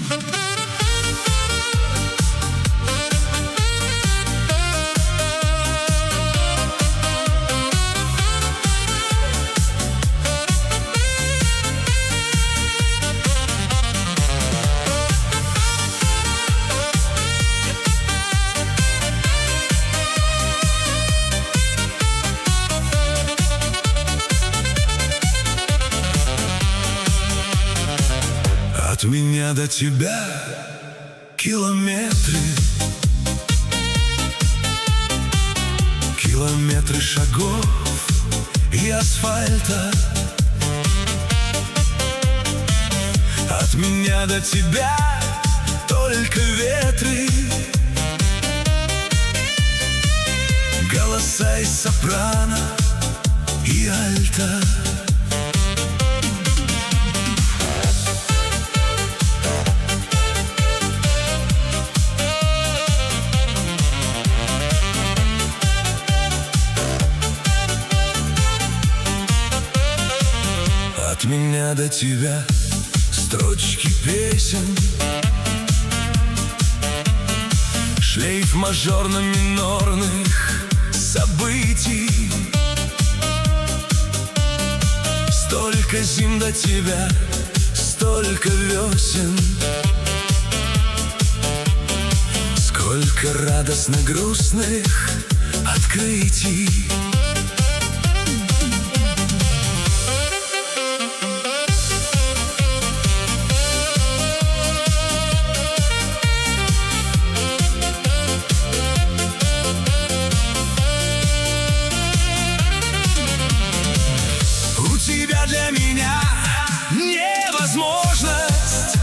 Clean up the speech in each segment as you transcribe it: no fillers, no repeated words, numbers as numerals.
От меня до тебя километры, километры шагов и асфальта. От меня до тебя только ветры, голоса из сопрано и альта. От меня до тебя строчки песен, шлейф мажорно-минорных событий. Столько зим до тебя, столько весен, сколько радостно-грустных открытий. Для меня невозможность,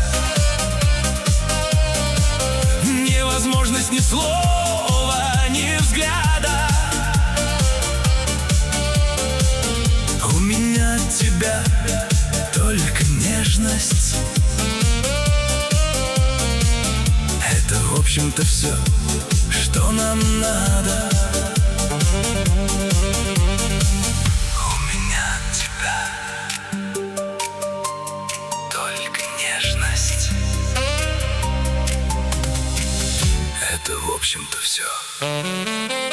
невозможность ни слова, ни взгляда. У меня от тебя только нежность. Это, в общем-то, все, что нам надо. Это, в общем-то, все.